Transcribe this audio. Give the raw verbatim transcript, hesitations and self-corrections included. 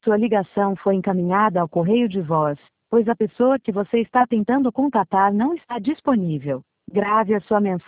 sua ligação foi encaminhada ao correio de voz, pois a pessoa que você está tentando contatar não está disponível. Grave a sua mensagem